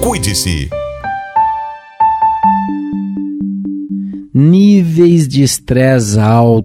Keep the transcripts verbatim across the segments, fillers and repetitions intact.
Cuide-se. Níveis de estresse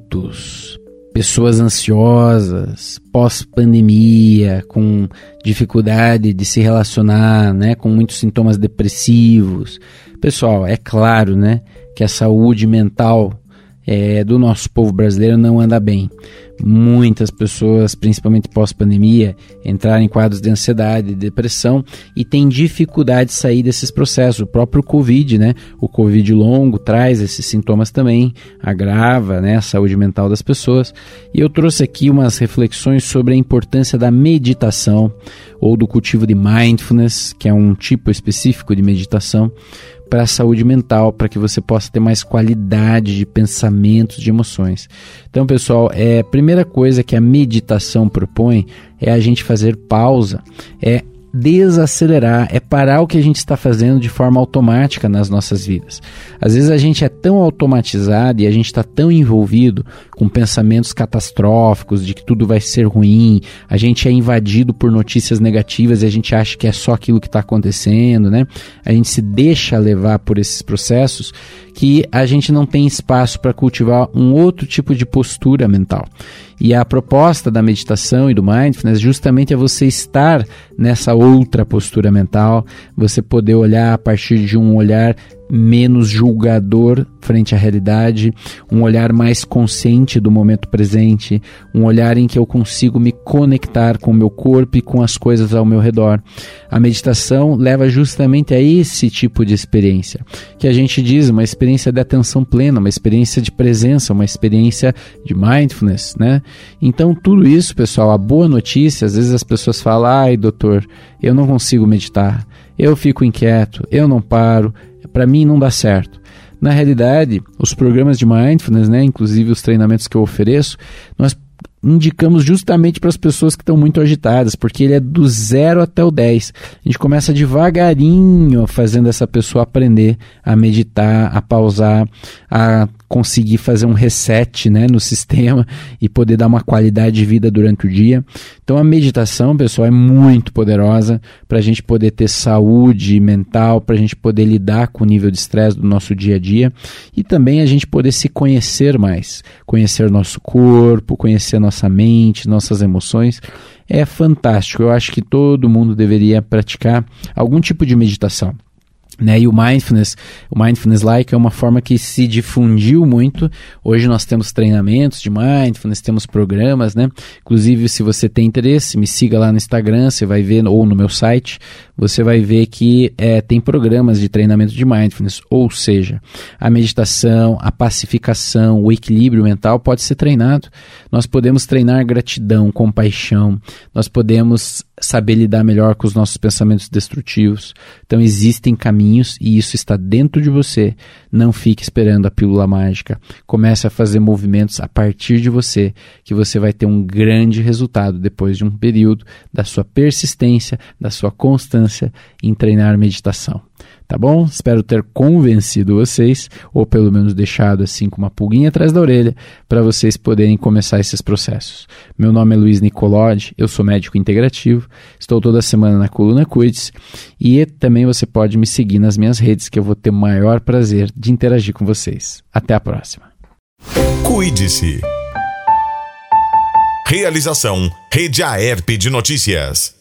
altos, pessoas ansiosas, pós-pandemia, com dificuldade de se relacionar, né, com muitos sintomas depressivos. Pessoal, é claro, né, que a saúde mental é, do nosso povo brasileiro não anda bem. Muitas pessoas, principalmente pós-pandemia, entraram em quadros de ansiedade, de depressão e têm dificuldade de sair desses processos. O próprio Covid, né? O Covid longo traz esses sintomas também, agrava, né, a saúde mental das pessoas. E eu trouxe aqui umas reflexões sobre a importância da meditação ou do cultivo de mindfulness, que é um tipo específico de meditação, para a saúde mental, para que você possa ter mais qualidade de pensamentos, de emoções. Então, pessoal, é, a primeira coisa que a meditação propõe é a gente fazer pausa, é desacelerar, é parar o que a gente está fazendo de forma automática nas nossas vidas. Às vezes a gente é tão automatizado e a gente está tão envolvido com pensamentos catastróficos de que tudo vai ser ruim, a gente é invadido por notícias negativas e a gente acha que é só aquilo que está acontecendo, né? A gente se deixa levar por esses processos que a gente não tem espaço para cultivar um outro tipo de postura mental. E a proposta da meditação e do mindfulness justamente é você estar nessa outra postura mental, você poder olhar a partir de um olhar menos julgador frente à realidade, um olhar mais consciente do momento presente, um olhar em que eu consigo me conectar com o meu corpo e com as coisas ao meu redor. A meditação leva justamente a esse tipo de experiência, que a gente diz uma experiência de atenção plena, uma experiência de presença, uma experiência de mindfulness, né? Então tudo isso, pessoal, a boa notícia, às vezes as pessoas falam, ai doutor, eu não consigo meditar, eu fico inquieto, eu não paro, para mim não dá certo. Na realidade, os programas de mindfulness, né, inclusive os treinamentos que eu ofereço, nós indicamos justamente para as pessoas que estão muito agitadas, porque ele é do zero até o dez. A gente começa devagarinho fazendo essa pessoa aprender a meditar, a pausar, a conseguir fazer um reset, né, no sistema e poder dar uma qualidade de vida durante o dia. Então a meditação, pessoal, é muito poderosa para a gente poder ter saúde mental, para a gente poder lidar com o nível de estresse do nosso dia a dia e também a gente poder se conhecer mais, conhecer nosso corpo, conhecer nossa mente, nossas emoções. É fantástico, eu acho que todo mundo deveria praticar algum tipo de meditação. Né? E o Mindfulness, o Mindfulness Like é uma forma que se difundiu muito. Hoje nós temos treinamentos de Mindfulness, temos programas, né? Inclusive, se você tem interesse, me siga lá no Instagram, você vai ver, ou no meu site, você vai ver que é, tem programas de treinamento de Mindfulness, ou seja, a meditação, a pacificação, o equilíbrio mental pode ser treinado. Nós podemos treinar gratidão, compaixão, nós podemos saber lidar melhor com os nossos pensamentos destrutivos. Então existem caminhos e isso está dentro de você. Não fique esperando a pílula mágica. Comece a fazer movimentos a partir de você, que você vai ter um grande resultado depois de um período da sua persistência, da sua constância em treinar meditação. Tá bom? Espero ter convencido vocês, ou pelo menos deixado assim com uma pulguinha atrás da orelha, para vocês poderem começar esses processos. Meu nome é Luiz Nicolodi, eu sou médico integrativo, estou toda semana na coluna Cuide-se, e também você pode me seguir nas minhas redes, que eu vou ter o maior prazer de interagir com vocês. Até a próxima. Cuide-se. Realização Rede Aerp de Notícias.